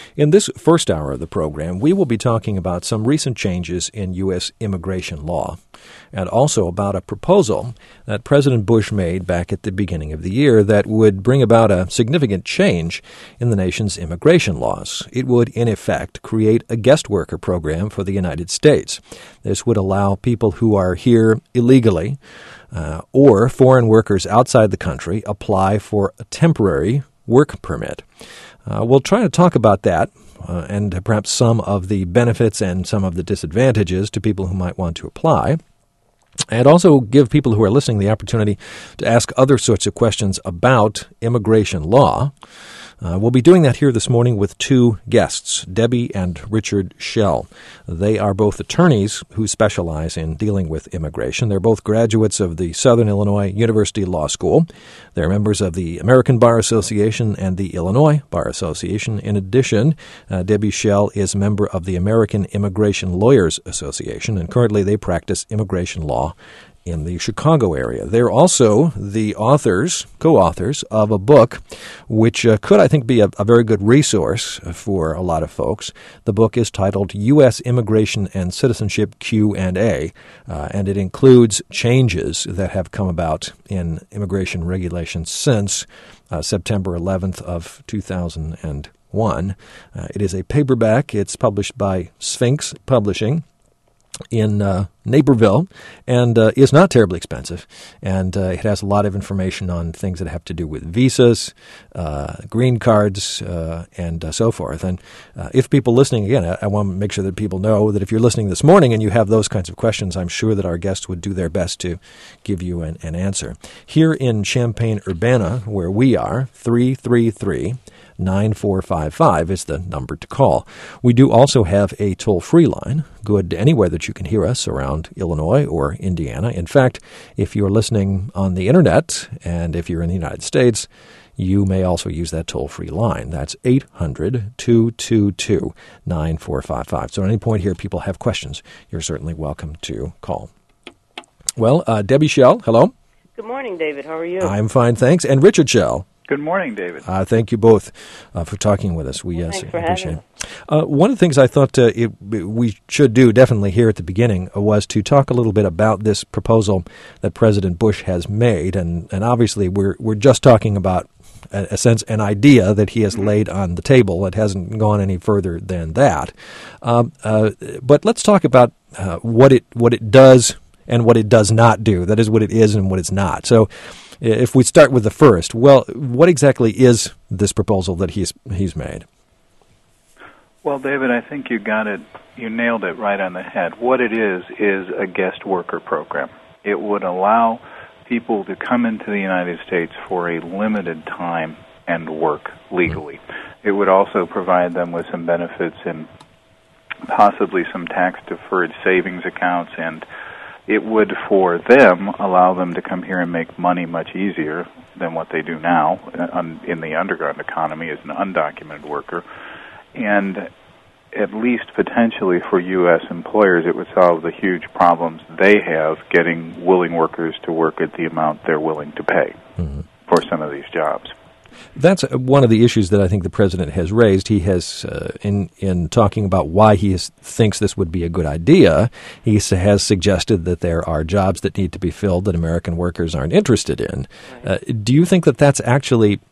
In this first hour of the program, we will be talking about some recent changes in U.S. immigration law and also about a proposal that President Bush made back at the beginning of the year that would bring about a significant change in the nation's immigration laws. It would, in effect, create a guest worker program for the United States. This would allow people who are here illegally or foreign workers outside the country apply for a temporary work permit. We'll try to talk about that and perhaps some of the benefits and some of the disadvantages to people who might want to apply, and also give people who are listening the opportunity to ask other sorts of questions about immigration law. We'll be doing that here this morning with two guests, Debbie and Richard Schell. They are both attorneys who specialize in dealing with immigration. They're both graduates of the Southern Illinois University Law School. They're members of the American Bar Association and the Illinois Bar Association. In addition, Debbie Schell is a member of the American Immigration Lawyers Association, and currently they practice immigration law in the Chicago area. They're also the co-authors of a book which could, I think, be a very good resource for a lot of folks. The book is titled U.S. Immigration and Citizenship Q&A, and it includes changes that have come about in immigration regulations since September 11th of 2001. It is a paperback. It's published by Sphinx Publishing in Naperville, and is not terribly expensive, and it has a lot of information on things that have to do with visas, green cards, and so forth. And if people listening, again, I want to make sure that people know that if you're listening this morning and you have those kinds of questions, I'm sure that our guests would do their best to give you an answer. Here in Champaign-Urbana, where we are, 333-9455 is the number to call. We do also have a toll-free line, good anywhere that you can hear us around Illinois or Indiana. In fact, if you're listening on the Internet and if you're in the United States, you may also use that toll-free line. That's 800-222-9455. So at any point here, people have questions, you're certainly welcome to call. Well, Debbie Schell, hello. Good morning, David. How are you? I'm fine, thanks. And Richard Schell. Good morning, David. Thank you both for talking with us. We thanks for appreciate having it. One of the things I thought we should do definitely here at the beginning was to talk a little bit about this proposal that President Bush has made, and obviously we're just talking about an idea that he has laid on the table. It hasn't gone any further than that. But let's talk about what it does and what it does not do. That is, what it is and what it's not. So if we start with the first, well, what exactly is this proposal that he's made? Well, David, I think you got it. You nailed it right on the head. What it is a guest worker program. It would allow people to come into the United States for a limited time and work legally. Mm-hmm. It would also provide them with some benefits and possibly some tax-deferred savings accounts, and it would, for them, allow them to come here and make money much easier than what they do now in the underground economy as an undocumented worker. And at least potentially for U.S. employers, it would solve the huge problems they have getting willing workers to work at the amount they're willing to pay for some of these jobs. That's one of the issues that I think the president has raised. He has, in talking about why he thinks this would be a good idea, he has suggested that there are jobs that need to be filled that American workers aren't interested in. Do you think that that's actually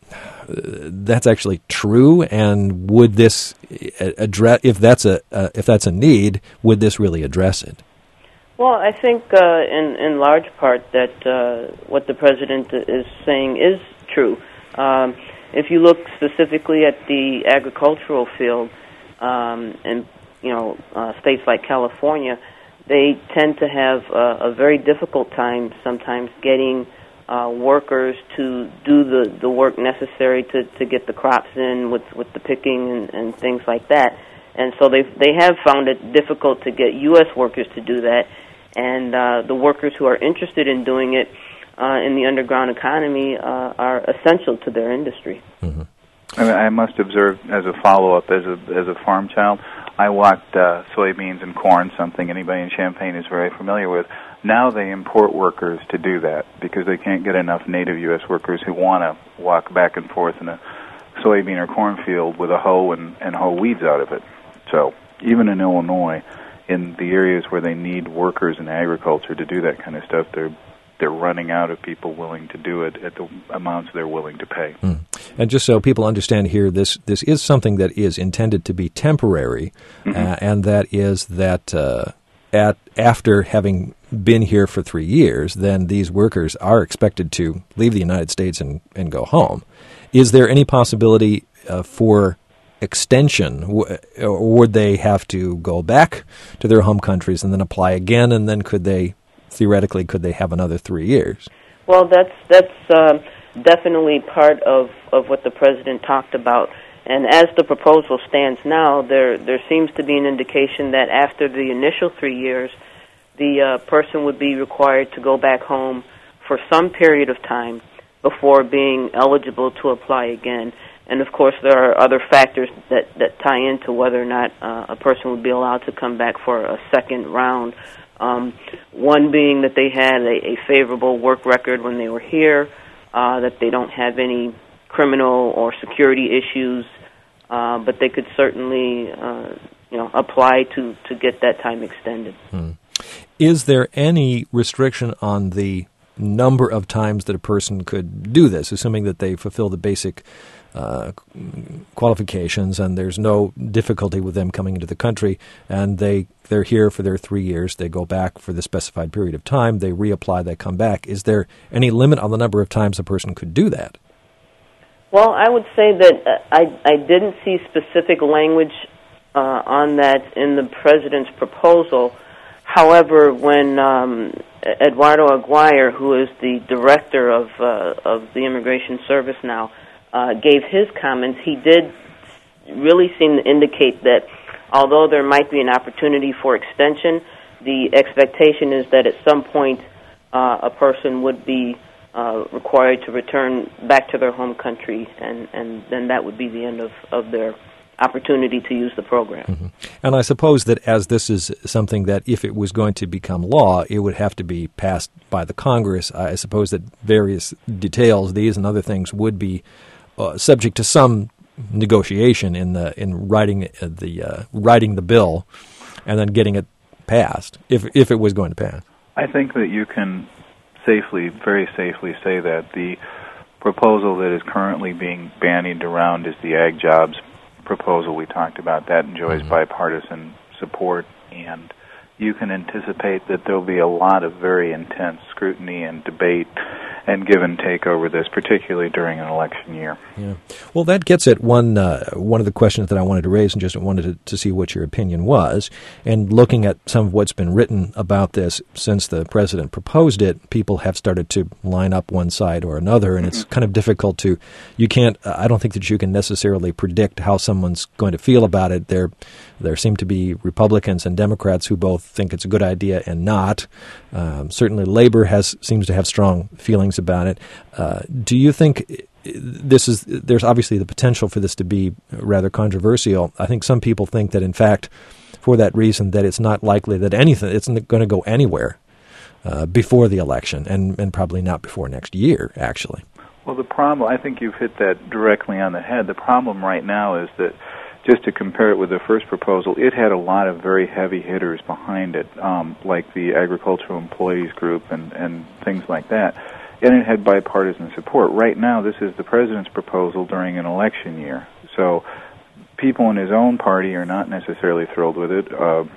true? And would this address, if that's a need, would this really address it? Well, I think in large part that what the president is saying is true. If you look specifically at the agricultural field, and states like California, they tend to have a very difficult time sometimes getting workers to do the work necessary to get the crops in with the picking and things like that. And so they have found it difficult to get U.S. workers to do that, and the workers who are interested in doing it in the underground economy are essential to their industry. Mm-hmm. I must observe, as a follow-up, as a farm child, I walked soybeans and corn, something anybody in Champaign is very familiar with. Now they import workers to do that because they can't get enough native U.S. workers who want to walk back and forth in a soybean or cornfield with a hoe and hoe weeds out of it. So even in Illinois, in the areas where they need workers in agriculture to do that kind of stuff, they're running out of people willing to do it at the amounts they're willing to pay. And just so people understand here, this is something that is intended to be temporary, and that is that after having been here for 3 years, then these workers are expected to leave the United States and go home. Is there any possibility for extension, or would they have to go back to their home countries and then apply again, and then could they have another 3 years? Well, that's definitely part of what the president talked about. And as the proposal stands now, there seems to be an indication that after the initial 3 years, the person would be required to go back home for some period of time before being eligible to apply again. And, of course, there are other factors that tie into whether or not a person would be allowed to come back for a second round. One being that they had a favorable work record when they were here, that they don't have any criminal or security issues, but they could certainly apply to get that time extended. Is there any restriction on the number of times that a person could do this, assuming that they fulfill the basic qualifications and there's no difficulty with them coming into the country, and they're here for their 3 years, they go back for the specified period of time, they reapply, they come back? Is there any limit on the number of times a person could do that? Well, I would say that I didn't see specific language on that in the president's proposal. However, when Eduardo Aguirre, who is the director of the Immigration Service now, gave his comments, he did really seem to indicate that although there might be an opportunity for extension, the expectation is that at some point a person would be required to return back to their home country, and then that would be the end of their opportunity to use the program. And I suppose that as this is something that if it was going to become law, it would have to be passed by the Congress. I suppose that various details, these and other things, would be subject to some negotiation in writing the bill and then getting it passed, if it was going to pass. I think that you can very safely say that the proposal that is currently being bandied around is the Ag Jobs proposal we talked about. That enjoys bipartisan support, and you can anticipate that there'll be a lot of very intense scrutiny and debate and give and take over this, particularly during an election year. Yeah. Well, that gets at one of the questions that I wanted to raise, and just wanted to see what your opinion was. And looking at some of what's been written about this since the president proposed it, people have started to line up one side or another, and it's kind of difficult I don't think that you can necessarily predict how someone's going to feel about it. There seem to be Republicans and Democrats who both think it's a good idea and not. Certainly Labor seems to have strong feelings about it. Do you think there's obviously the potential for this to be rather controversial? I think some people think that, in fact, for that reason, that it's not likely that it's going to go anywhere before the election, and probably not before next year, actually. Well, the problem, I think you've hit that directly on the head. The problem right now is that, just to compare it with the first proposal, it had a lot of very heavy hitters behind it, like the Agricultural Employees Group and things like that. And it had bipartisan support. Right now, this is the president's proposal during an election year. So people in his own party are not necessarily thrilled with it.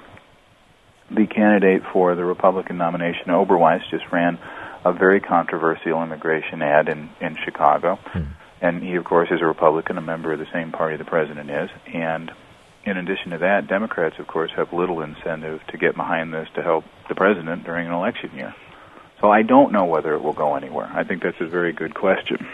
The candidate for the Republican nomination, Oberweis, just ran a very controversial immigration ad in Chicago. And he, of course, is a Republican, a member of the same party the president is. And in addition to that, Democrats, of course, have little incentive to get behind this to help the president during an election year. So I don't know whether it will go anywhere. I think that's a very good question.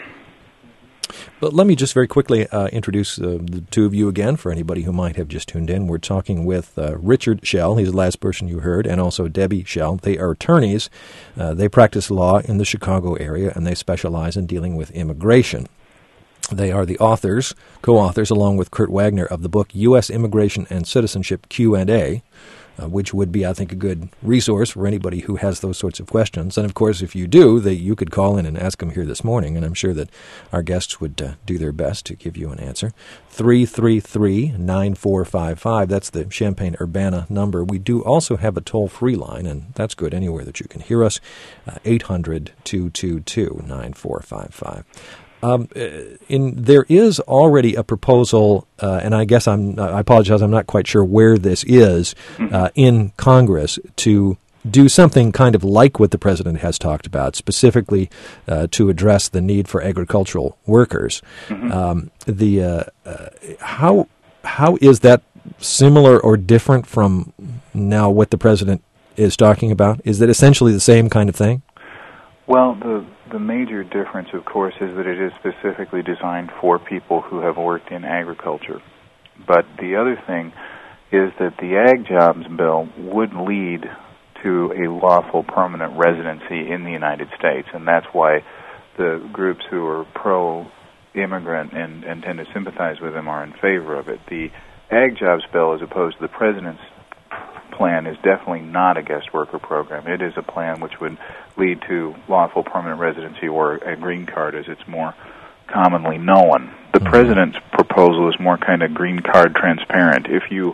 But let me just very quickly introduce the two of you again for anybody who might have just tuned in. We're talking with Richard Schell. He's the last person you heard, and also Debbie Schell. They are attorneys. They practice law in the Chicago area, and they specialize in dealing with immigration. They are the co-authors, along with Kurt Wagner, of the book U.S. Immigration and Citizenship Q&A, which would be, I think, a good resource for anybody who has those sorts of questions. And, of course, if you do, you could call in and ask them here this morning, and I'm sure that our guests would do their best to give you an answer. 333-9455, that's the Champaign-Urbana number. We do also have a toll-free line, and that's good anywhere that you can hear us, 800-222-9455. There is already a proposal, and I guess I apologize, I'm not quite sure where this is, in Congress to do something kind of like what the president has talked about, specifically to address the need for agricultural workers. How is that similar or different from now what the president is talking about? Is it essentially the same kind of thing? Well, the major difference, of course, is that it is specifically designed for people who have worked in agriculture. But the other thing is that the Ag Jobs Bill would lead to a lawful permanent residency in the United States, and that's why the groups who are pro-immigrant and tend to sympathize with them are in favor of it. The Ag Jobs Bill, as opposed to the president's plan, is definitely not a guest worker program. It is a plan which would lead to lawful permanent residency, or a green card as it's more commonly known. The president's proposal is more kind of green card transparent. If you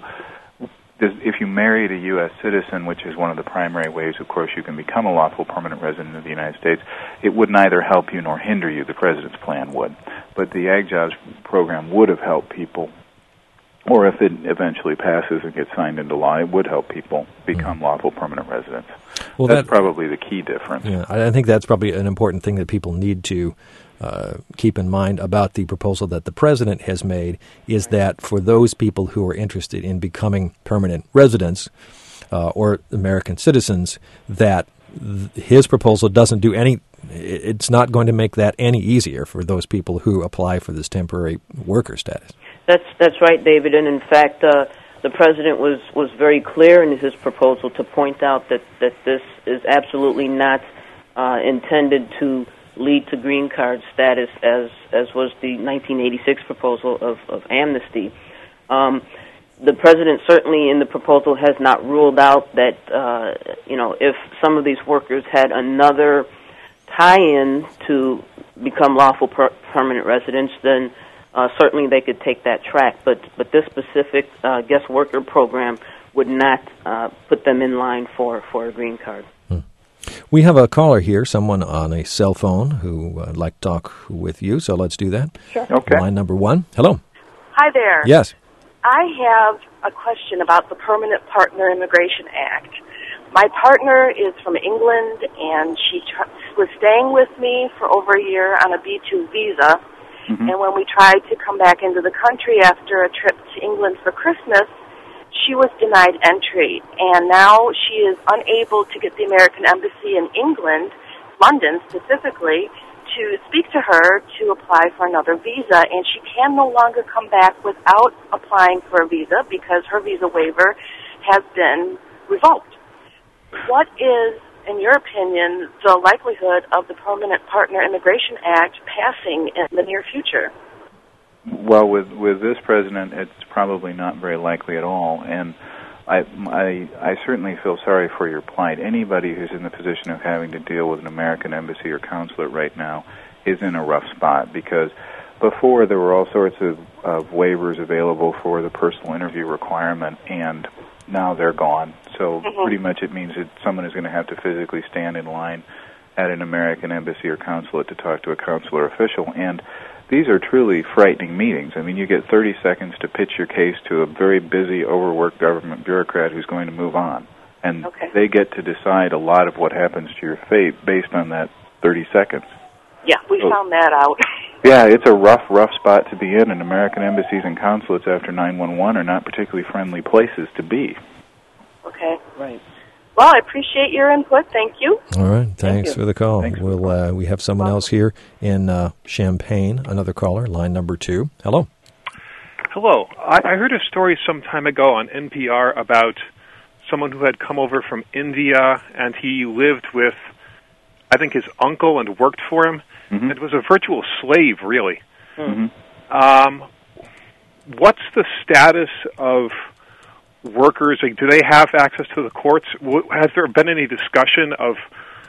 married a U.S. citizen, which is one of the primary ways, of course, you can become a lawful permanent resident of the United States, it would neither help you nor hinder you. The president's plan would. But the Ag Jobs program would have helped people, or if it eventually passes and gets signed into law, it would help people become lawful permanent residents. Well, that's probably the key difference. Yeah, I think that's probably an important thing that people need to keep in mind about the proposal that the president has made, is that for those people who are interested in becoming permanent residents or American citizens, that his proposal doesn't do it's not going to make that any easier for those people who apply for this temporary worker status. That's right, David. And in fact, the president was very clear in his proposal to point out that this is absolutely not intended to lead to green card status, as was the 1986 proposal of amnesty. The president certainly in the proposal has not ruled out that if some of these workers had another tie-in to become lawful permanent residents, then certainly they could take that track. But this specific guest worker program would not put them in line for a green card. We have a caller here, someone on a cell phone who would like to talk with you, so let's do that. Sure. Okay. Line number 1. Hello. Hi there. Yes. I have a question about the Permanent Partner Immigration Act. My partner is from England, and she was staying with me for over a year on a B-2 visa. Mm-hmm. And when we tried to come back into the country after a trip to England for Christmas, she was denied entry. And now she is unable to get the American Embassy in England, London specifically, to speak to her to apply for another visa. And she can no longer come back without applying for a visa because her visa waiver has been revoked. What is, in your opinion, the likelihood of the Permanent Partner Immigration Act passing in the near future? Well, with this president, it's probably not very likely at all, and I certainly feel sorry for your plight. Anybody who's in the position of having to deal with an American embassy or consulate right now is in a rough spot, because before there were all sorts of waivers available for the personal interview requirement, and now they're gone. So pretty much it means that someone is going to have to physically stand in line at an American embassy or consulate to talk to a consular official, and these are truly frightening meetings. I mean, you get 30 seconds to pitch your case to a very busy, overworked government bureaucrat who's going to move on. And they get to decide a lot of what happens to your fate based on that 30 seconds. Yeah, we found that out. Yeah, it's a rough spot to be in, and American embassies and consulates after 9/11 are not particularly friendly places to be. Okay. Right. Well, I appreciate your input. Thank you. All right. Thanks for the call. Thanks. We have someone else here in Champaign, another caller, line number 2. Hello. Hello. I heard a story some time ago on NPR about someone who had come over from India, and he lived with, I think, his uncle and worked for him. Mm-hmm. It was a virtual slave, really. What's the status of workers? Like, do they have access to the courts? Has there been any discussion of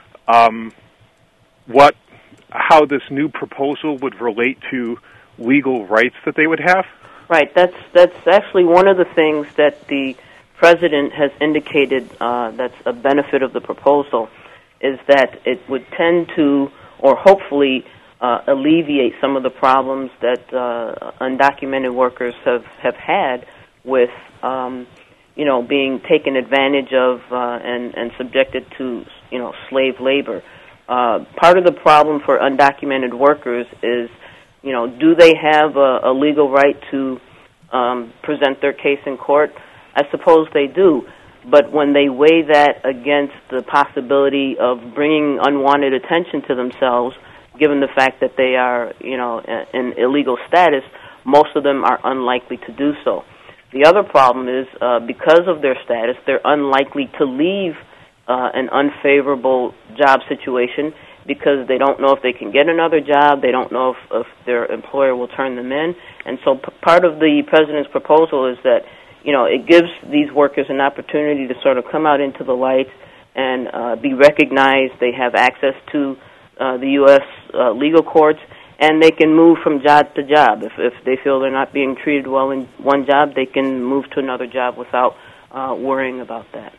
how this new proposal would relate to legal rights that they would have? Right. That's actually one of the things that the President has indicated that's a benefit of the proposal, is that it would tend to, or hopefully alleviate some of the problems that undocumented workers have had with being taken advantage of and subjected to slave labor. Part of the problem for undocumented workers is, do they have a legal right to present their case in court? I suppose they do. But when they weigh that against the possibility of bringing unwanted attention to themselves, given the fact that they are, in illegal status, most of them are unlikely to do so. The other problem is, because of their status, they're unlikely to leave an unfavorable job situation because they don't know if they can get another job, they don't know if their employer will turn them in. And so part of the President's proposal is that, it gives these workers an opportunity to sort of come out into the light and be recognized. They have access to the U.S. Legal courts, and they can move from job to job. If they feel they're not being treated well in one job, they can move to another job without worrying about that.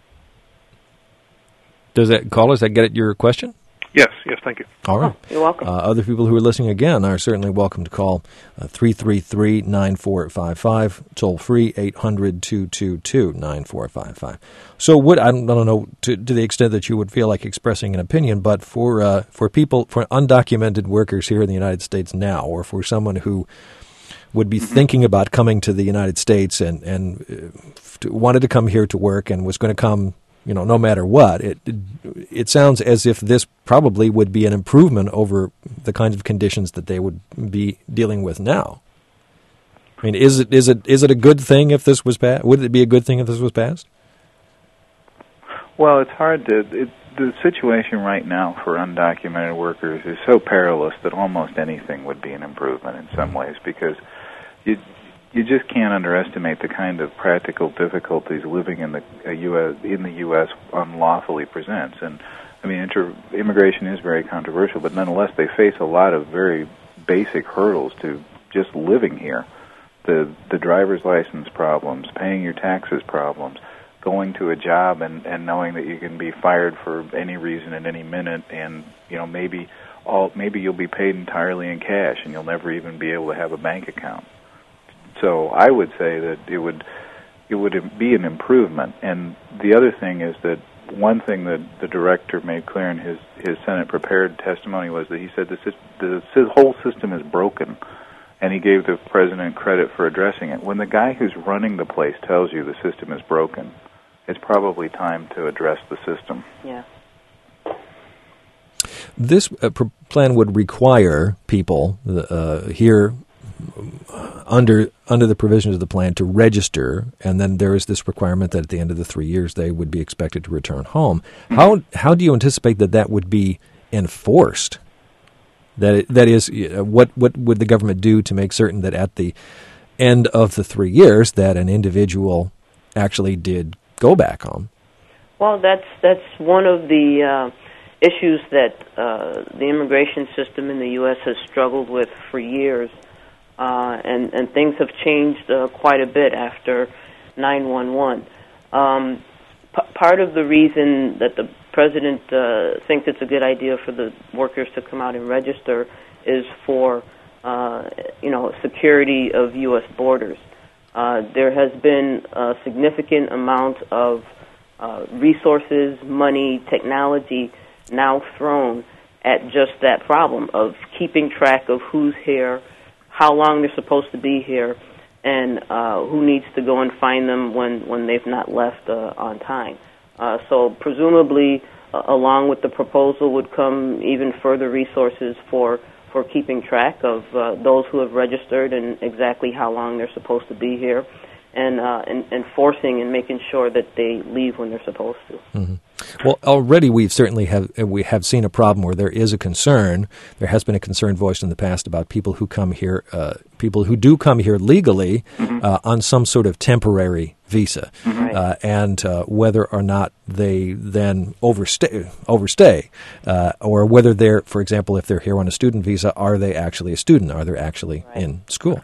Does that get at your question? Yes, thank you. All right. You're welcome. Other people who are listening again are certainly welcome to call 333-9455, toll free 800-222-9455. So I don't know to the extent that you would feel like expressing an opinion, but for undocumented workers here in the United States now, or for someone who would be thinking about coming to the United States and wanted to come here to work and was going to come, no matter what, it sounds as if this probably would be an improvement over the kinds of conditions that they would be dealing with now. I mean, is it a good thing if this was passed? Would it be a good thing if this was passed? Well, it's hard to. The situation right now for undocumented workers is so perilous that almost anything would be an improvement in some ways, because you just can't underestimate the kind of practical difficulties living in the U.S. unlawfully presents. And I mean, immigration is very controversial, but nonetheless, they face a lot of very basic hurdles to just living here. The driver's license problems, paying your taxes problems, going to a job and knowing that you can be fired for any reason at any minute, and maybe you'll be paid entirely in cash, and you'll never even be able to have a bank account. So I would say that it would be an improvement. And the other thing is that one thing that the director made clear in his Senate prepared testimony was that he said the whole system is broken, and he gave the president credit for addressing it. When the guy who's running the place tells you the system is broken, it's probably time to address the system. Yeah. This plan would require people here under the provisions of the plan to register, and then there is this requirement that at the end of the 3 years they would be expected to return home. Mm-hmm. How do you anticipate that would be enforced? That is, what would the government do to make certain that at the end of the 3 years that an individual actually did go back home? Well, that's one of the issues that the immigration system in the U.S. has struggled with for years. And things have changed quite a bit after 9/11. Part of the reason that the president thinks it's a good idea for the workers to come out and register is for security of U.S. borders. There has been a significant amount of resources, money, technology now thrown at just that problem of keeping track of who's here, how long they're supposed to be here, and who needs to go and find them when they've not left on time. So presumably, along with the proposal would come even further resources for keeping track of those who have registered and exactly how long they're supposed to be here. and enforcing and making sure that they leave when they're supposed to. Mm-hmm. Well, already we have seen a problem where there is a concern. There has been a concern voiced in the past about people who come here, people who do come here legally on some sort of temporary visa, and whether or not they then overstay, or whether they're, for example, if they're here on a student visa, are they actually a student? Are they actually in school?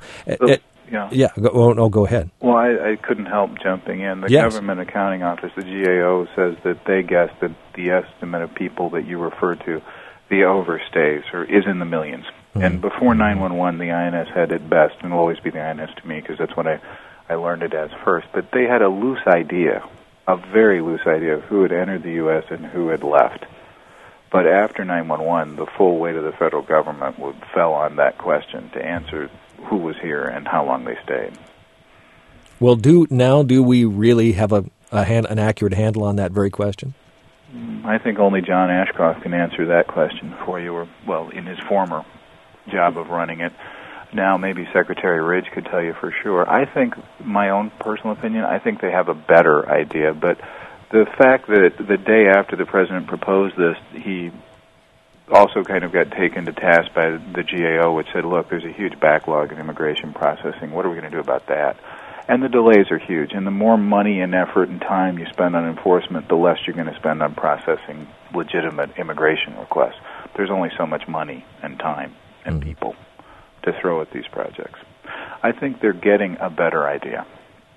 Go ahead. Well, I couldn't help jumping in. The Government Accounting Office, the GAO, says that they guess that the estimate of people that you refer to, the overstays, is in the millions. Mm-hmm. And before 911, the INS had at best, and will always be the INS to me because that's what I learned it as first, but they had a loose idea, a very loose idea of who had entered the U.S. and who had left. But after 911, the full weight of the federal government fell on that question to answer who was here and how long they stayed. Well, do we really have an accurate handle on that very question? I think only John Ashcroft can answer that question for you, or, in his former job of running it. Now, maybe Secretary Ridge could tell you for sure. I think, my own personal opinion, I think they have a better idea, but the fact that the day after the President proposed this, he also kind of got taken to task by the GAO, which said, look, there's a huge backlog in immigration processing. What are we going to do about that? And the delays are huge. And the more money and effort and time you spend on enforcement, the less you're going to spend on processing legitimate immigration requests. There's only so much money and time and people to throw at these projects. I think they're getting a better idea.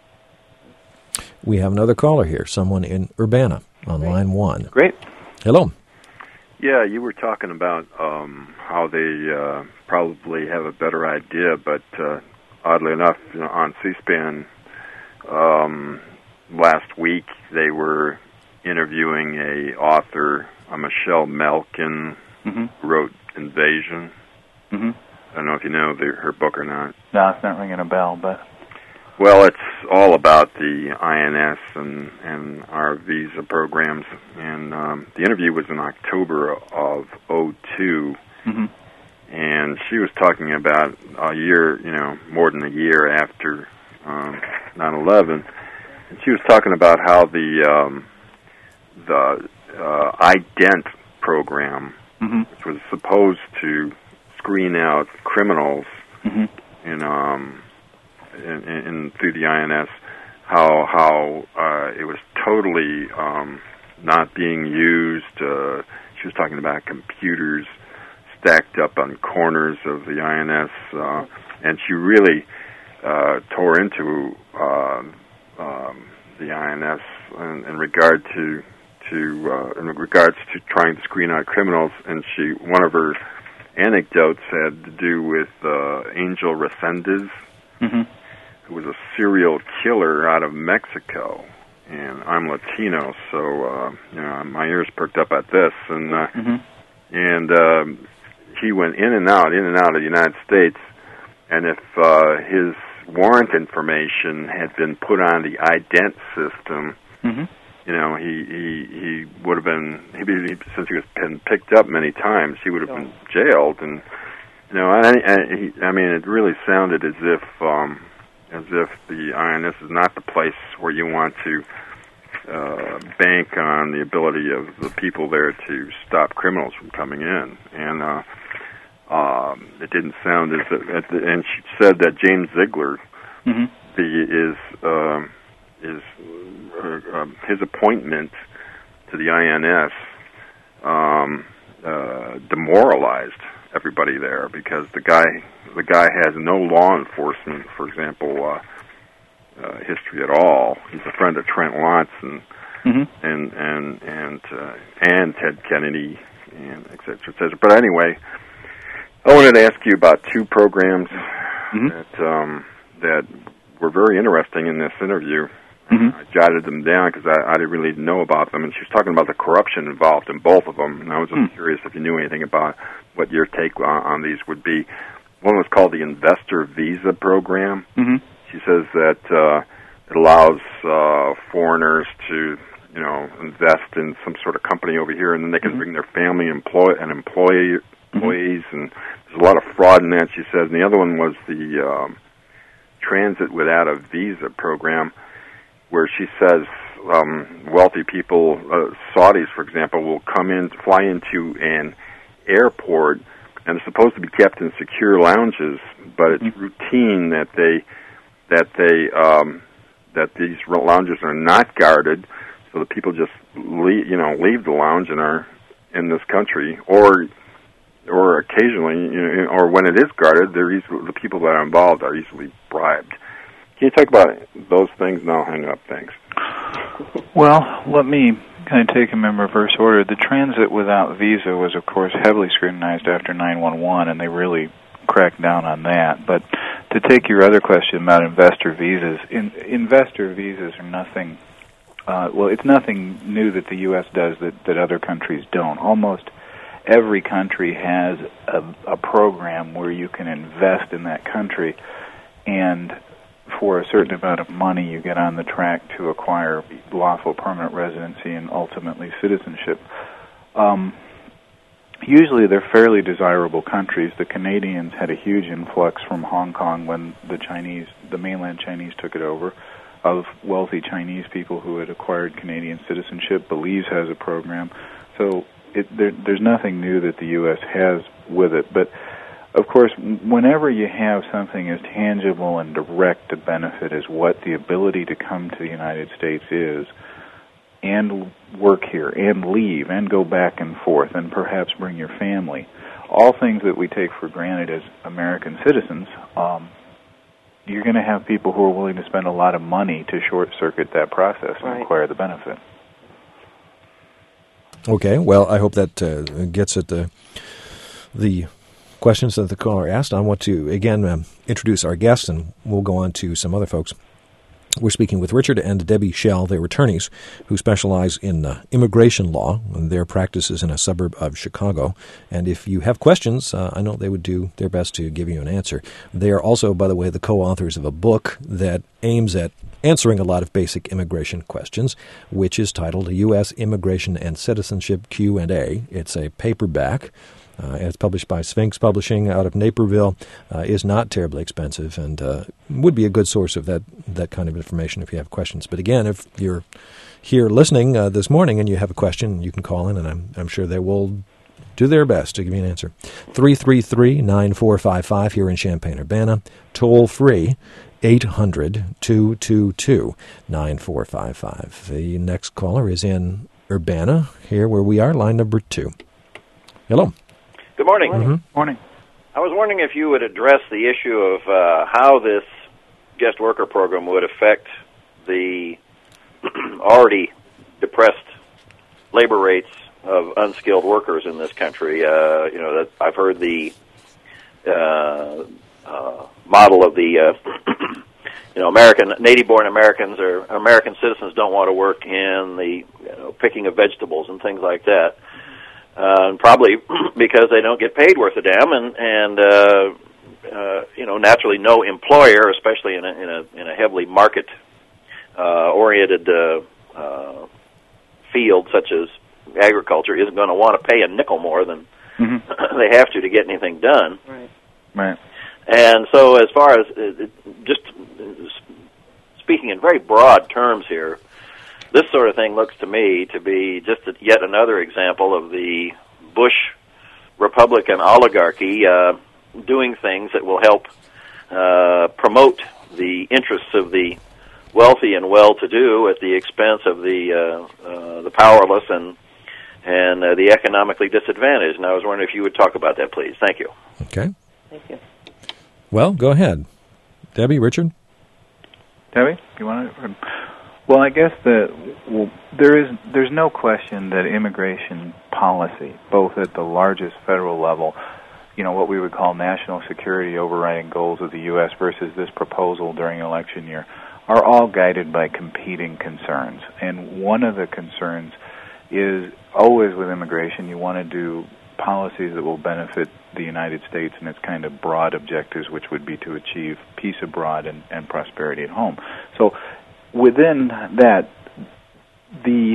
We have another caller here, someone in Urbana on line 1. Great. Hello. Yeah, you were talking about how they probably have a better idea, but oddly enough, on C-SPAN last week, they were interviewing a author, Michelle Malkin, who wrote Invasion. Mm-hmm. I don't know if you know her book or not. No, it's not ringing a bell, but... Well, it's all about the INS and our visa programs, and the interview was in October of 2002, and she was talking about a year, more than a year after 9/11, and she was talking about how the IDENT program, which was supposed to screen out criminals, in through the INS, how it was totally not being used. She was talking about computers stacked up on corners of the INS, and she really tore into the INS in regards to trying to screen out criminals. And one of her anecdotes had to do with Angel Resendez, who was a serial killer out of Mexico, and I'm Latino, so my ears perked up at this, and he went in and out of the United States, and if his warrant information had been put on the IDENT system, he would have been, since he was been picked up many times, he would have been jailed, and I mean, it really sounded as if the INS is not the place where you want to bank on the ability of the people there to stop criminals from coming in. And it didn't sound as if, and she said that James Ziegler his appointment to the INS demoralized everybody there, because the guy has no law enforcement, for example, history at all. He's a friend of Trent Watson and Ted Kennedy, and et cetera, et cetera. But anyway, I wanted to ask you about two programs that were very interesting in this interview. I jotted them down because I didn't really know about them, and she was talking about the corruption involved in both of them, and I was just curious if you knew anything about what your take on these would be. One was called the Investor Visa Program. She says that it allows foreigners to, invest in some sort of company over here, and then they can bring their family employees, and there's a lot of fraud in that, she says. And the other one was the transit without a visa program, where she says wealthy people, Saudis, for example, will fly into an airport, and are supposed to be kept in secure lounges, but it's routine that these lounges are not guarded, so that people just leave the lounge and are in this country, or occasionally, or when it is guarded, the people that are involved are easily bribed. Can you talk about those things, and I'll hang up? Thanks. Well, let me kind of take them in reverse order. The transit without visa was, of course, heavily scrutinized after 9/11, and they really cracked down on that. But to take your other question about investor visas, investor visas are nothing. It's nothing new that the U.S. does that other countries don't. Almost every country has a program where you can invest in that country, and for a certain amount of money you get on the track to acquire lawful permanent residency and ultimately citizenship. Usually they're fairly desirable countries. The Canadians had a huge influx from Hong Kong when the mainland Chinese took it over, of wealthy Chinese people who had acquired Canadian citizenship. Belize has a program. So there's nothing new that the U.S. has with it. But, of course, whenever you have something as tangible and direct a benefit as what the ability to come to the United States is, and work here, and leave, and go back and forth, and perhaps bring your family, all things that we take for granted as American citizens, you're going to have people who are willing to spend a lot of money to short-circuit that process and acquire the benefit. Okay, well, I hope that gets at the questions that the caller asked. I want to, again, introduce our guests, and we'll go on to some other folks. We're speaking with Richard and Debbie Schell. They're attorneys who specialize in immigration law, and their practice is in a suburb of Chicago. And if you have questions, I know they would do their best to give you an answer. They are also, by the way, the co-authors of a book that aims at answering a lot of basic immigration questions, which is titled U.S. Immigration and Citizenship Q&A. It's a paperback. It's published by Sphinx Publishing out of Naperville. Is not terribly expensive, and would be a good source of that kind of information if you have questions. But again, if you're here listening this morning and you have a question, you can call in, and I'm sure they will do their best to give you an answer. 333-9455 here in Champaign-Urbana. Toll free, 800-222-9455. The next caller is in Urbana, here where we are, line number 2. Hello. Good morning. Mm-hmm. Morning. I was wondering if you would address the issue of how this guest worker program would affect the already depressed labor rates of unskilled workers in this country. That I've heard the model of the American native-born Americans or American citizens don't want to work in the picking of vegetables and things like that. Probably because they don't get paid worth a damn, and naturally, no employer, especially in a heavily market oriented field such as agriculture, isn't going to want to pay a nickel more than they have to get anything done. Right. And so, as far as just speaking in very broad terms here, this sort of thing looks to me to be just yet another example of the Bush Republican oligarchy doing things that will help promote the interests of the wealthy and well-to-do at the expense of the powerless and the economically disadvantaged. And I was wondering if you would talk about that, please. Thank you. Okay. Thank you. Well, go ahead. Debbie, Richard? Debbie, you want to? Well, I guess there's no question that immigration policy, both at the largest federal level, what we would call national security overriding goals of the U.S. versus this proposal during election year, are all guided by competing concerns. And one of the concerns is always with immigration, you want to do policies that will benefit the United States and its kind of broad objectives, which would be to achieve peace abroad and prosperity at home. So within that, the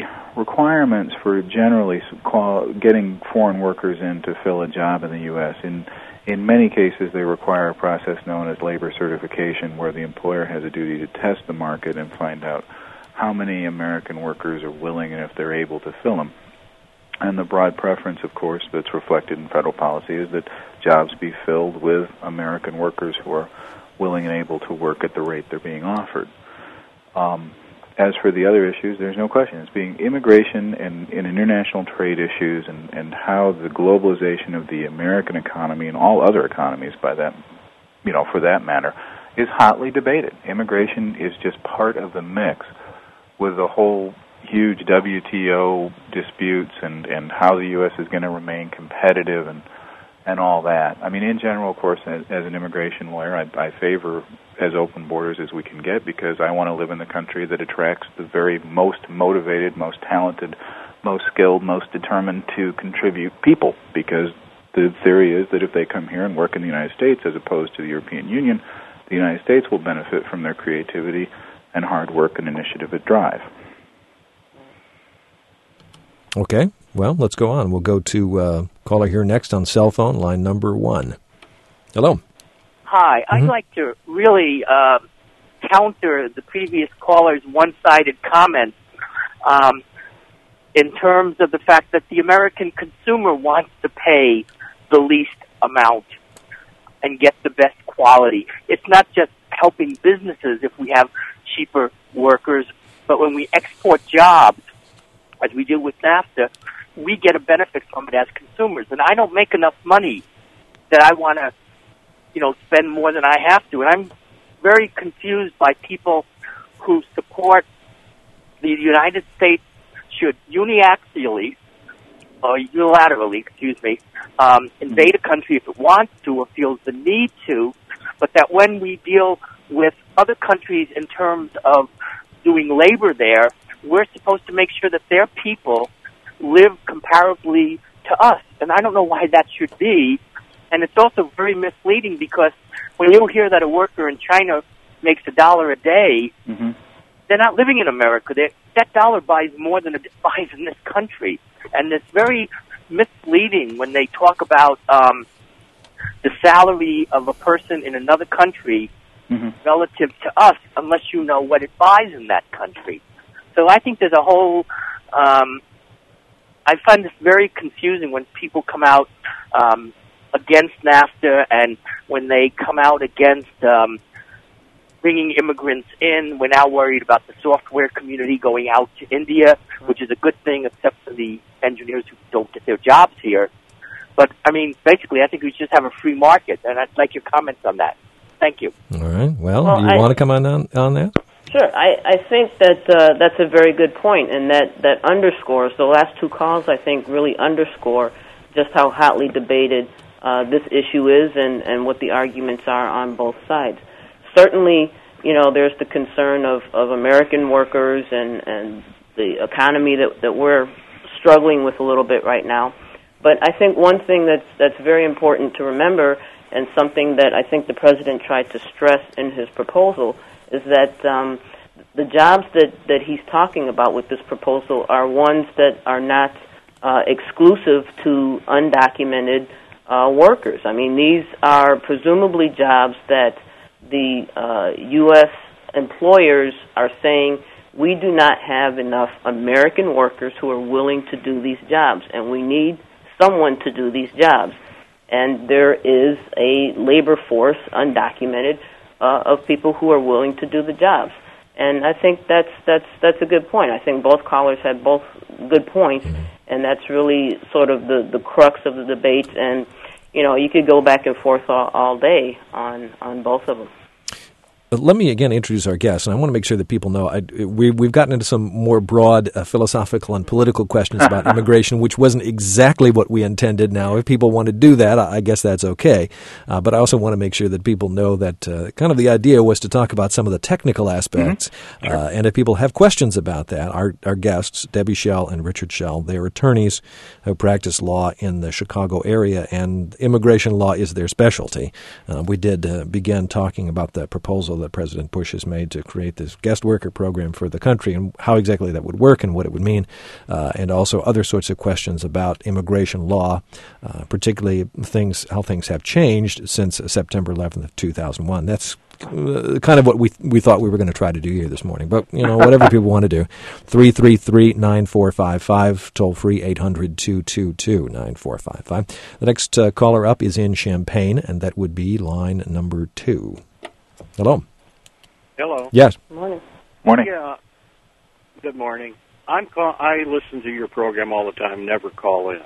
requirements for generally getting foreign workers in to fill a job in the U.S. in In many cases, they require a process known as labor certification, where the employer has a duty to test the market and find out how many American workers are willing and if they're able to fill them. And the broad preference, of course, that's reflected in federal policy is that jobs be filled with American workers who are willing and able to work at the rate they're being offered. As for the other issues, there's no question. It's being immigration and international trade issues and how the globalization of the American economy and all other economies by that, for that matter, is hotly debated. Immigration is just part of the mix with the whole huge WTO disputes and how the U.S. is going to remain competitive and all that. I mean, in general, of course, as an immigration lawyer, I favor as open borders as we can get because I want to live in the country that attracts the very most motivated, most talented, most skilled, most determined to contribute people, because the theory is that if they come here and work in the United States as opposed to the European Union, the United States will benefit from their creativity and hard work and initiative at Drive. Okay, well, let's go on. We'll go to caller here next on cell phone, line number 1. Hello. Hi. I'd like to really counter the previous caller's one-sided comments in terms of the fact that the American consumer wants to pay the least amount and get the best quality. It's not just helping businesses if we have cheaper workers, but when we export jobs, as we do with NAFTA, we get a benefit from it as consumers. And I don't make enough money that I want to, spend more than I have to. And I'm very confused by people who support the United States should unilaterally, invade a country if it wants to or feels the need to, but that when we deal with other countries in terms of doing labor there, we're supposed to make sure that their people live comparably to us. And I don't know why that should be. And it's also very misleading because when you hear that a worker in China makes $1 a day, they're not living in America. That dollar buys more than it buys in this country. And it's very misleading when they talk about the salary of a person in another country relative to us, unless you know what it buys in that country. So I think there's a whole, I find this very confusing when people come out against NAFTA and when they come out against bringing immigrants in. We're now worried about the software community going out to India, which is a good thing except for the engineers who don't get their jobs here. But, basically, I think we should just have a free market, and I'd like your comments on that. Thank you. All right. Well do you want to come on that? Sure. I think that that's a very good point, and that underscores, the last two calls, I think, really underscore just how hotly debated this issue is and what the arguments are on both sides. Certainly, there's the concern of American workers and the economy that we're struggling with a little bit right now. But I think one thing that's very important to remember, and something that I think the President tried to stress in his proposal, is that the jobs that he's talking about with this proposal are ones that are not exclusive to undocumented workers. These are presumably jobs that the U.S. employers are saying, we do not have enough American workers who are willing to do these jobs, and we need someone to do these jobs. And there is a labor force, undocumented, of people who are willing to do the jobs. And I think that's a good point. I think both callers had both good points, and that's really sort of the crux of the debate. And, you could go back and forth all day on both of them. Let me again introduce our guest, and I want to make sure that people know we've gotten into some more broad philosophical and political questions about immigration, which wasn't exactly what we intended. Now, if people want to do that, I guess that's okay. But I also want to make sure that people know that kind of the idea was to talk about some of the technical aspects. Sure. And if people have questions about that, our guests, Debbie Schell and Richard Schell, they're attorneys who practice law in the Chicago area, and immigration law is their specialty. We did begin talking about the proposal that President Bush has made to create this guest worker program for the country and how exactly that would work and what it would mean, and also other sorts of questions about immigration law, particularly how things have changed since September 11th of 2001. That's kind of what we thought we were going to try to do here this morning. But, whatever people want to do. 333-9455, toll free 800-222-9455. The next caller up is in Champaign, and that would be line number 2. Hello. Hello. Yes. Morning. Morning. Yeah. Good morning. I listen to your program all the time, never call in.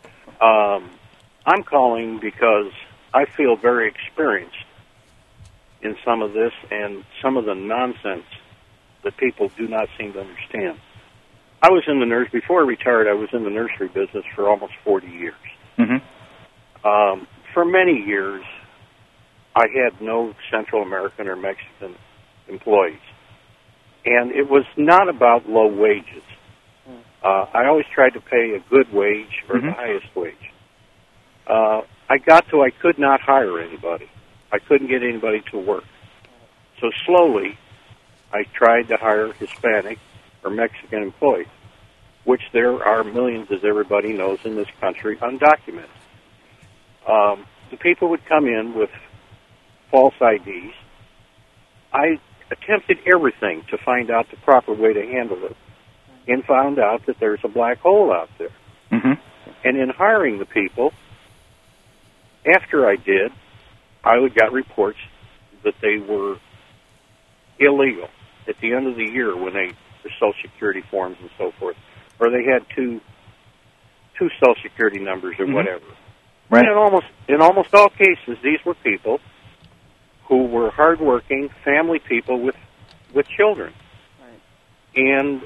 I'm calling because I feel very experienced in some of this and some of the nonsense that people do not seem to understand. I was in the before I retired, I was in the nursery business for almost 40 years. Mm-hmm. For many years, I had no Central American or Mexican employees. And it was not about low wages. I always tried to pay a good wage or the highest wage. I got to I could not hire anybody. I couldn't get anybody to work. So slowly, I tried to hire Hispanic or Mexican employees, which there are millions, as everybody knows, in this country, undocumented. The people would come in with false IDs. I attempted everything to find out the proper way to handle it and found out that there's a black hole out there. Mm-hmm. And in hiring the people, after I did, I got reports that they were illegal at the end of the year when the Social Security forms and so forth, or they had two Social Security numbers or whatever. Right. And in almost all cases, these were people who were hardworking family people with children. Right. And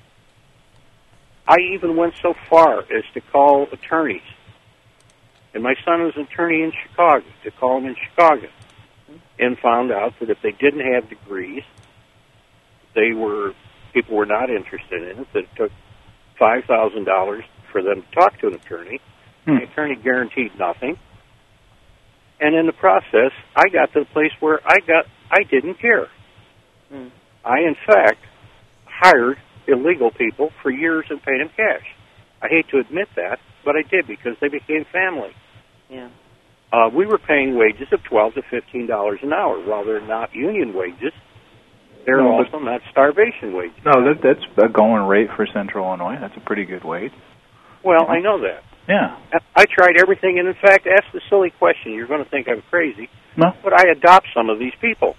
I even went so far as to call attorneys. And my son was an attorney in Chicago, to call them in Chicago, and found out that if they didn't have degrees, people were not interested in it, that it took $5,000 for them to talk to an attorney. The attorney guaranteed nothing. And in the process, I got to the place where I didn't care. I, in fact, hired illegal people for years and paid them cash. I hate to admit that, but I did because they became family. Yeah. We were paying wages of $12 to $15 an hour. While they're not union wages, they're also not starvation wages. No, that's a going rate for Central Illinois. That's a pretty good wage. Well, I know that. Yeah. I tried everything, and in fact, asked the silly question. You're going to think I'm crazy. No. But I adopt some of these people.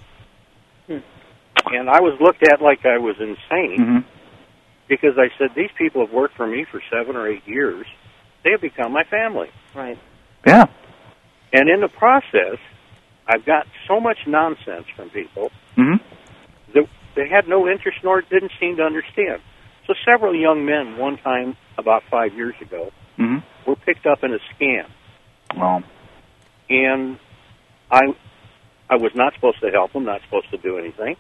And I was looked at like I was insane because I said, these people have worked for me for 7 or 8 years. They have become my family. Right. Yeah. And in the process, I've got so much nonsense from people that they had no interest nor didn't seem to understand. So several young men, one time about 5 years ago, were picked up in a scam. Well. And I was not supposed to help them, not supposed to do anything.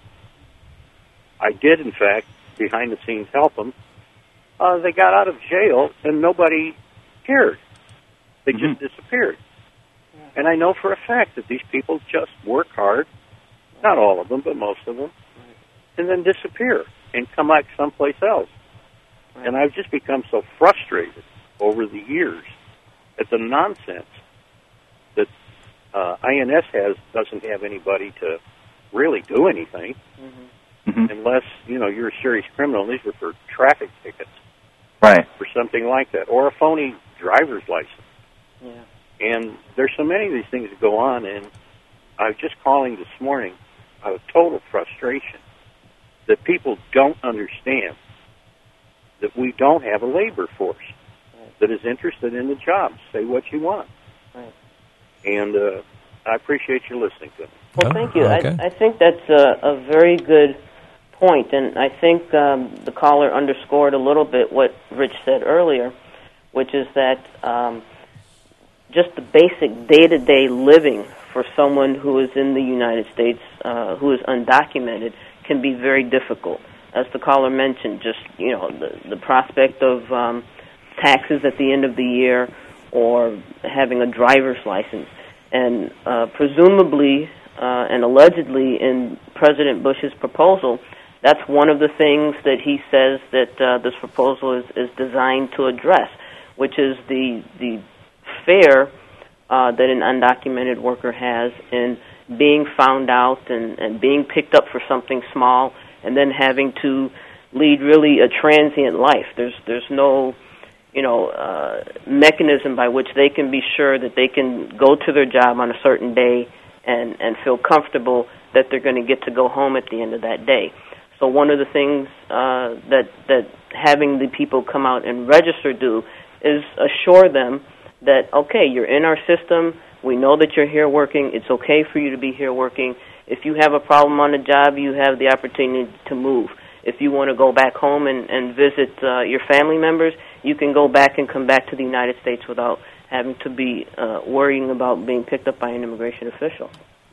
I did, in fact, behind the scenes help them. They got out of jail, and nobody cared. They just disappeared. And I know for a fact that these people just work hard, not all of them, but most of them, and then disappear and come back someplace else. And I've just become so frustrated over the years at the nonsense that INS doesn't have anybody to really do anything unless, you're a serious criminal. These were for traffic tickets. Right. Or something like that. Or a phony driver's license. Yeah. And there's so many of these things that go on, and I was just calling this morning out of total frustration that people don't understand that we don't have a labor force that is interested in the jobs. Say what you want. Right. And I appreciate you listening to me. Well, thank you. Okay. I think that's a very good point, and I think the caller underscored a little bit what Rich said earlier, which is that just the basic day-to-day living for someone who is in the United States, who is undocumented, can be very difficult. As the caller mentioned, just the prospect of taxes at the end of the year or having a driver's license. And presumably and allegedly in President Bush's proposal, that's one of the things that he says that this proposal is designed to address, which is the fear that an undocumented worker has in being found out and being picked up for something small and then having to lead really a transient life. There's no mechanism by which they can be sure that they can go to their job on a certain day and feel comfortable that they're going to get to go home at the end of that day. So one of the things that having the people come out and register do is assure them that, okay, you're in our system, we know that you're here working, it's okay for you to be here working. If you have a problem on the job, you have the opportunity to move. If you want to go back home and visit your family members, you can go back and come back to the United States without having to be worrying about being picked up by an immigration official.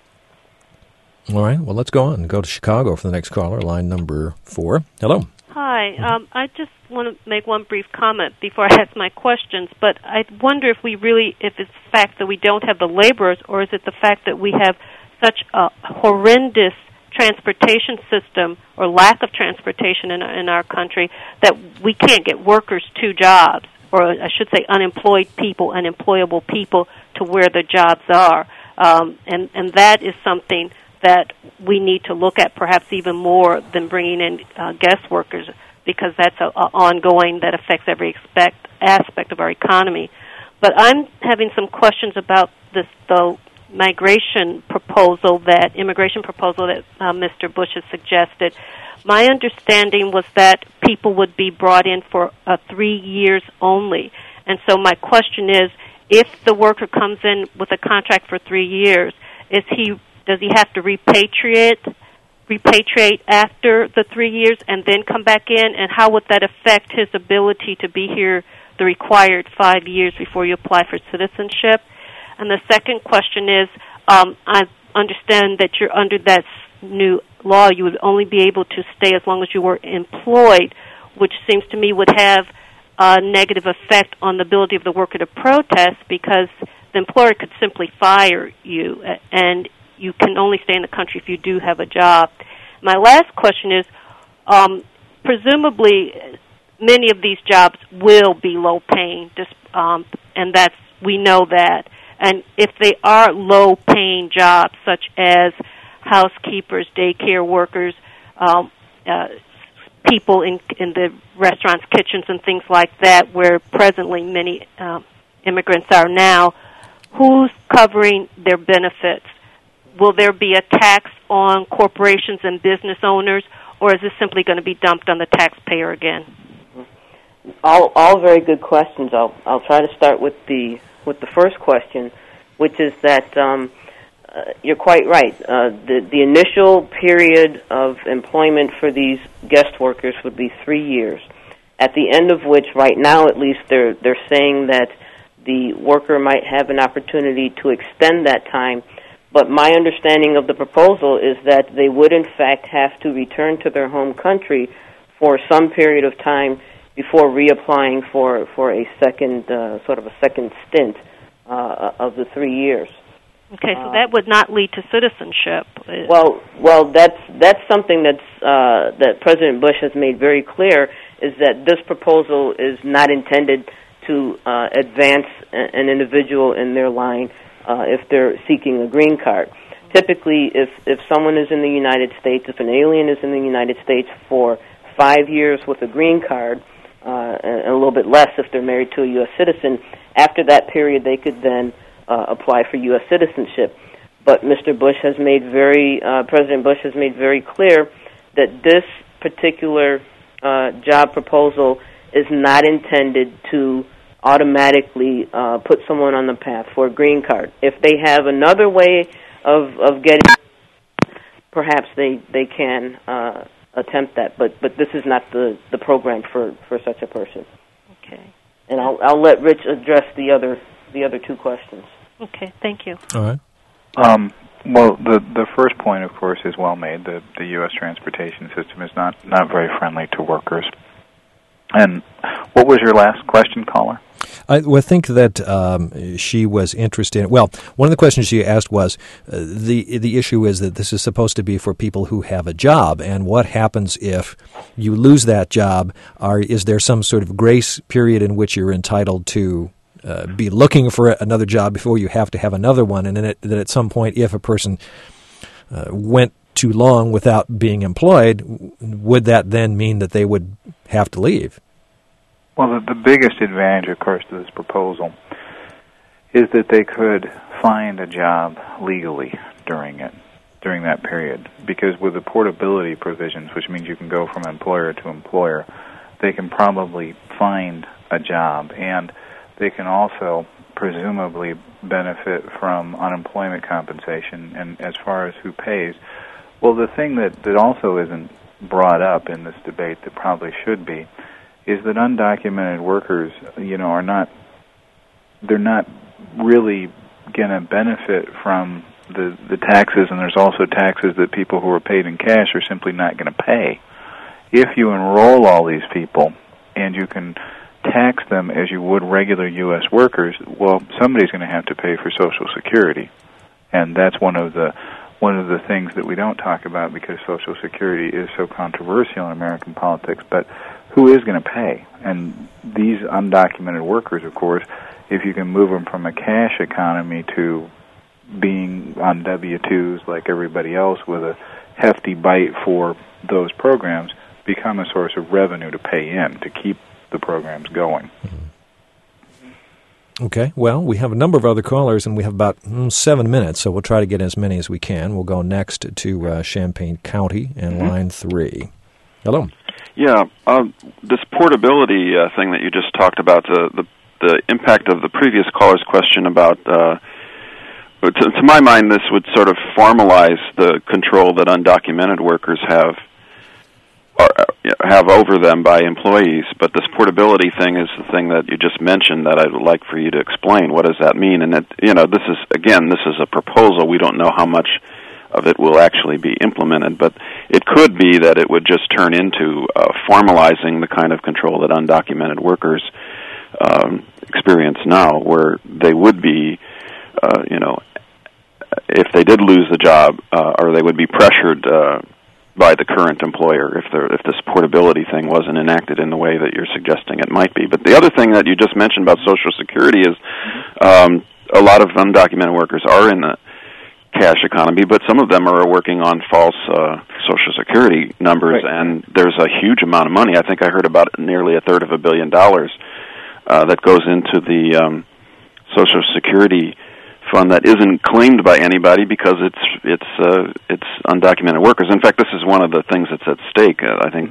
All right, well, let's go on. Go to Chicago for the next caller, line number 4. Hello. Hi. I just want to make one brief comment before I ask my questions, but I wonder if it's the fact that we don't have the laborers, or is it the fact that we have such a horrendous transportation system or lack of transportation in our country that we can't get workers to jobs, or I should say unemployed people, unemployable people to where the jobs are. And that is something that we need to look at perhaps even more than bringing in guest workers, because that's ongoing, that affects every aspect of our economy. But I'm having some questions about the immigration proposal that Mr. Bush has suggested. My understanding was that people would be brought in for 3 years only. And so my question is, if the worker comes in with a contract for 3 years, does he have to repatriate after the 3 years and then come back in? And how would that affect his ability to be here the required 5 years before you apply for citizenship? And the second question is, I understand that you're under that new law, you would only be able to stay as long as you were employed, which seems to me would have a negative effect on the ability of the worker to protest, because the employer could simply fire you, and you can only stay in the country if you do have a job. My last question is, presumably many of these jobs will be low-paying, and we know that. And if they are low-paying jobs, such as housekeepers, daycare workers, people in the restaurants, kitchens, and things like that, where presently many immigrants are now, who's covering their benefits? Will there be a tax on corporations and business owners, or is this simply going to be dumped on the taxpayer again? All very good questions. I'll try to start with the first question, which is that you're quite right. The initial period of employment for these guest workers would be 3 years, at the end of which, right now at least, they're saying that the worker might have an opportunity to extend that time. But my understanding of the proposal is that they would, in fact, have to return to their home country for some period of time before reapplying for a second second stint of the 3 years. Okay, so that would not lead to citizenship. Well, that's something that President Bush has made very clear, is that this proposal is not intended to advance an individual in their line if they're seeking a green card. Typically, if someone is in the United States, if an alien is in the United States for 5 years with a green card, and a little bit less if they're married to a U.S. citizen, after that period they could then apply for U.S. citizenship. But President Bush has made very clear that this particular job proposal is not intended to automatically put someone on the path for a green card. If they have another way of getting, perhaps they can attempt that. But this is not the program for such a person. Okay. And I'll let Rich address the other two questions. Okay. Thank you. All right. Well, the first point, of course, is well made. The U.S. transportation system is not very friendly to workers. And what was your last question, caller? I think that she was interested in, well, one of the questions she asked was, the issue is that this is supposed to be for people who have a job, and what happens if you lose that job? Is there some sort of grace period in which you're entitled to be looking for another job before you have to have another one, and then that at some point, if a person went too long without being employed, would that then mean that they would have to leave? Well, the biggest advantage, of course, to this proposal is that they could find a job legally during that period. Because with the portability provisions, which means you can go from employer to employer, they can probably find a job, and they can also presumably benefit from unemployment compensation. And as far as who pays, well, the thing that also isn't brought up in this debate that probably should be is that undocumented workers, they're not really going to benefit from the taxes, and there's also taxes that people who are paid in cash are simply not going to pay. If you enroll all these people and you can tax them as you would regular U.S. workers, well, somebody's going to have to pay for Social Security, and that's one of the things that we don't talk about because Social Security is so controversial in American politics. But who is going to pay? And these undocumented workers, of course, if you can move them from a cash economy to being on W-2s like everybody else with a hefty bite for those programs, become a source of revenue to pay in, to keep the programs going. Okay, well, we have a number of other callers, and we have about 7 minutes, so we'll try to get as many as we can. We'll go next to Champaign County and line 3. Hello. Yeah, this portability thing that you just talked about, the impact of the previous caller's question about, to my mind, this would sort of formalize the control that undocumented workers have over them by employees. But this portability thing is the thing that you just mentioned that I would like for you to explain. What does that mean? And this is a proposal. We don't know how much of it will actually be implemented, but it could be that it would just turn into formalizing the kind of control that undocumented workers experience now, where they would be, if they did lose the job, or they would be pressured by the current employer if this portability thing wasn't enacted in the way that you're suggesting it might be. But the other thing that you just mentioned about Social Security is a lot of undocumented workers are in the cash economy, but some of them are working on false Social Security numbers, right. And there's a huge amount of money. I think I heard about nearly $350 million that goes into the Social Security fund that isn't claimed by anybody because it's undocumented workers. In fact, this is one of the things that's at stake. I think.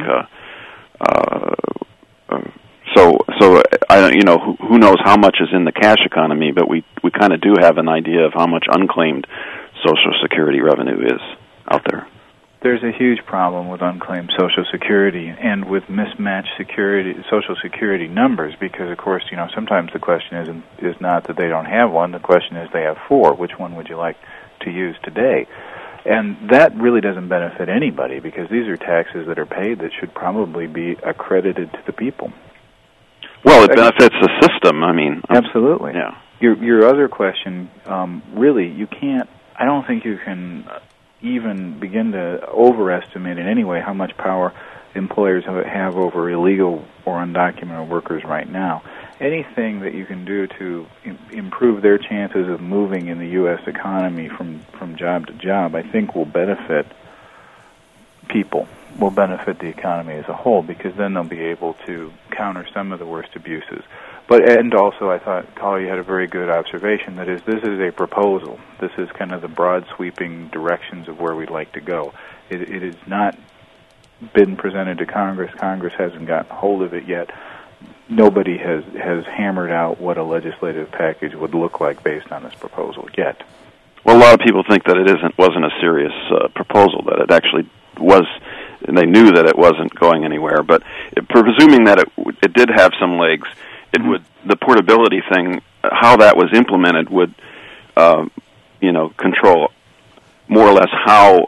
So I don't. Who knows how much is in the cash economy? But we kind of do have an idea of how much unclaimed Social Security revenue is out there. There's a huge problem with unclaimed Social Security and with mismatched Social Security numbers because, of course, sometimes the question is not that they don't have one. The question is they have 4. Which one would you like to use today? And that really doesn't benefit anybody because these are taxes that are paid that should probably be accredited to the people. Well, it benefits the system. I mean, absolutely. Yeah. Your other question, really, you can't. I don't think you can even begin to overestimate in any way how much power employers have over illegal or undocumented workers right now. Anything that you can do to improve their chances of moving in the U.S. economy from job to job, I think will benefit people, will benefit the economy as a whole, because then they'll be able to counter some of the worst abuses. And also, I thought, caller, you had a very good observation. That is, this is a proposal. This is kind of the broad, sweeping directions of where we'd like to go. It has not been presented to Congress. Congress hasn't gotten hold of it yet. Nobody has hammered out what a legislative package would look like based on this proposal yet. Well, a lot of people think that it wasn't a serious proposal, that it actually was, and they knew that it wasn't going anywhere. But presuming that it did have some legs, it would, the portability thing, how that was implemented would, control more or less how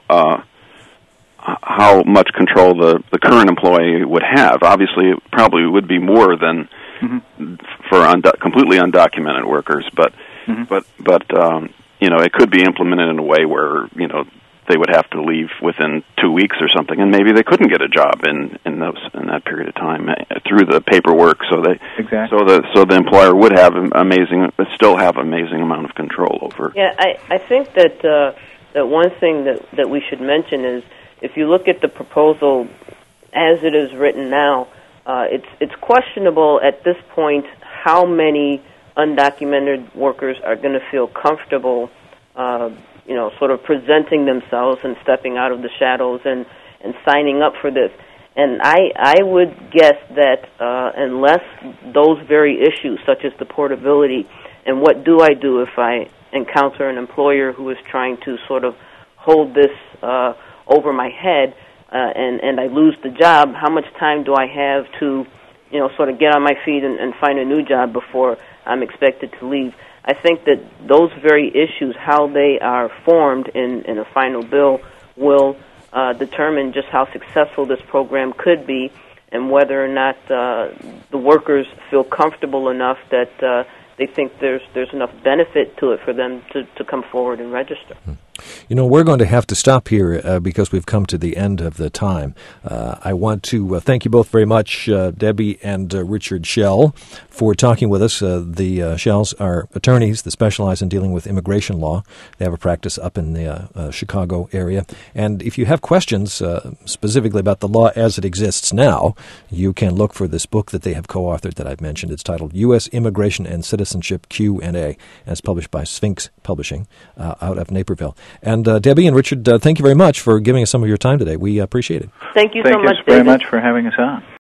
much control the current employee would have. Obviously, it probably would be more than for completely undocumented workers, but it could be implemented in a way where they would have to leave within 2 weeks or something, and maybe they couldn't get a job in that period of time through the paperwork. So the employer would have still have amazing amount of control over. Yeah, I think that one thing that we should mention is if you look at the proposal as it is written now, it's questionable at this point how many undocumented workers are going to feel comfortable sort of presenting themselves and stepping out of the shadows and signing up for this. And I would guess that unless those very issues, such as the portability and what do I do if I encounter an employer who is trying to sort of hold this over my head and I lose the job, how much time do I have to sort of get on my feet and find a new job before I'm expected to leave? I think that those very issues, how they are formed in a final bill, will determine just how successful this program could be and whether or not the workers feel comfortable enough that they think there's enough benefit to it for them to come forward and register. We're going to have to stop here because we've come to the end of the time. I want to thank you both very much, Debbie and Richard Schell, for talking with us. The Shells are attorneys that specialize in dealing with immigration law. They have a practice up in the Chicago area. And if you have questions specifically about the law as it exists now, you can look for this book that they have co-authored that I've mentioned. It's titled U.S. Immigration and Citizenship Q&A, and it's published by Sphinx Publishing out of Naperville. And Debbie and Richard, thank you very much for giving us some of your time today. We appreciate it. Thank you so much, David. Thank you very much for having us on.